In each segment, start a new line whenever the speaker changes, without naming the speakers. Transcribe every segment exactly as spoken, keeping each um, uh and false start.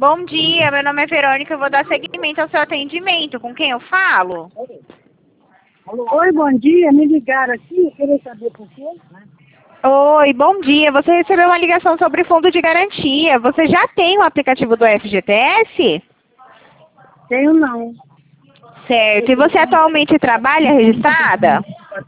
Bom dia, meu nome é Verônica, eu vou dar seguimento ao seu atendimento. Com quem eu falo?
Oi, bom dia. Me ligaram aqui, eu queria saber por quê.
Oi, bom dia. Você recebeu uma ligação sobre fundo de garantia. Você já tem o aplicativo do F G T S?
Tenho não.
Certo. E você atualmente trabalha registrada?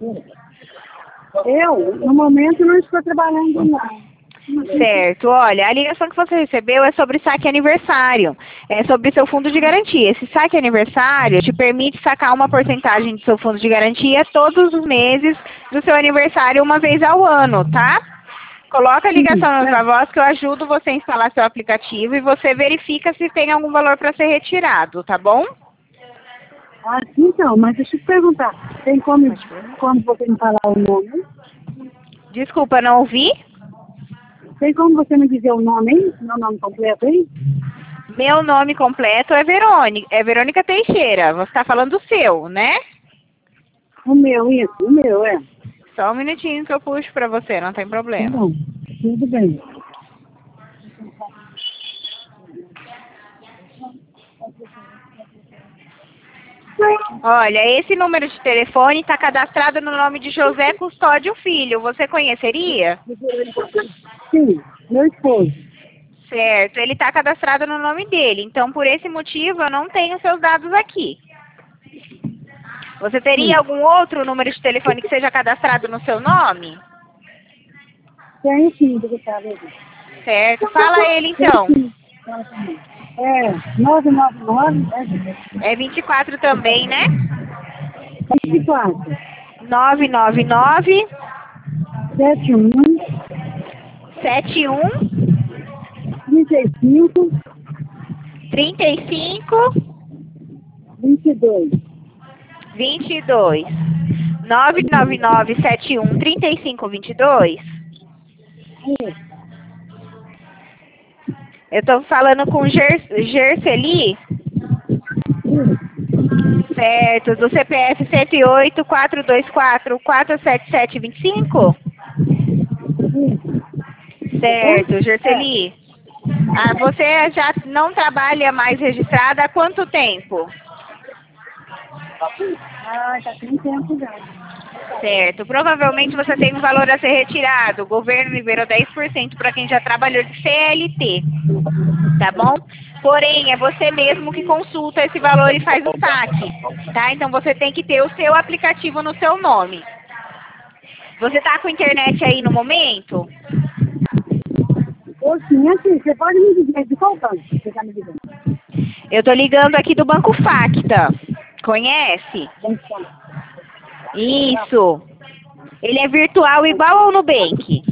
Eu, no momento, não estou trabalhando não.
Certo. Olha, a ligação que você recebeu é sobre saque aniversário. É sobre seu fundo de garantia. Esse saque aniversário te permite sacar uma porcentagem do seu fundo de garantia todos os meses do seu aniversário, uma vez ao ano, tá? Coloca a ligação na sua voz que eu ajudo você a instalar seu aplicativo e você verifica se tem algum valor para ser retirado, tá bom?
Ah, então, mas deixa eu te perguntar. Tem como, como você me falar o nome?
Desculpa, não ouvi?
Tem como você me dizer o nome, hein? Meu nome completo, hein?
Meu nome completo é Verônica, é Verônica Teixeira. Você está falando do seu, né?
O meu, isso. O meu, é.
Só um minutinho que eu puxo para você, não tem
Tá
problema.
bom. Tudo bem.
Olha, esse número de telefone está cadastrado no nome de José Custódio Filho. Você conheceria?
Sim, meu esposo.
Certo, ele está cadastrado no nome dele. Então, por esse motivo, eu não tenho seus dados aqui. Você teria
Sim.
algum outro número de telefone que seja cadastrado no seu nome?
Tenho sim, deputado.
Certo, fala ele
Tenho
então.
sim. É, nove nove nove,
É vinte e quatro também, né?
vinte e quatro,
nove nove nove,
sete um,
sete um,
trinta e cinco,
trinta e cinco,
vinte e dois.
vinte e dois. nove nove nove, sete um, trinta e cinco, vinte e dois. Eu estou falando com Ger Gerceli. Certo, do C P F cento e oito, quatrocentos e vinte e quatro, quatrocentos e setenta e sete, vinte e cinco? Certo, Gerceli. Ah, você já não trabalha mais registrada há quanto tempo?
Ah, já tem tempo já.
Certo. Provavelmente você tem um valor a ser retirado. O governo liberou dez por cento para quem já trabalhou de C L T. Tá bom? Porém, é você mesmo que consulta esse valor e faz o saque. Tá? Então você tem que ter o seu aplicativo no seu nome. Você tá com internet aí no momento?
Ou sim, assim, você pode me dizer de qual banco você está me dizendo?
Eu tô ligando aqui do Banco Facta. Conhece?
Banco Central.
Isso. Ele é virtual igual ao Nubank.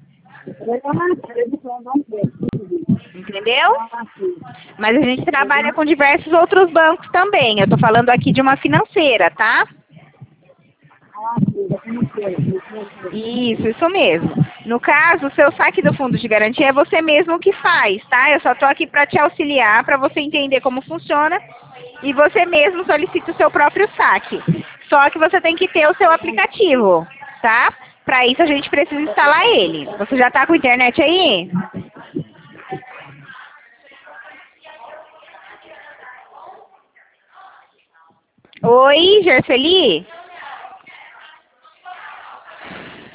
Entendeu?
Ah, sim.
Mas a gente trabalha com diversos outros bancos também. Eu tô falando aqui de uma financeira, tá?
Ah, sim, já tem coisa.
Isso, isso mesmo. No caso, o seu saque do fundo de garantia é você mesmo que faz, tá? Eu só tô aqui para te auxiliar, para você entender como funciona e você mesmo solicita o seu próprio saque. Só que você tem que ter o seu aplicativo, tá? Para isso a gente precisa instalar ele. Você já tá com internet aí? Oi, Gerceli?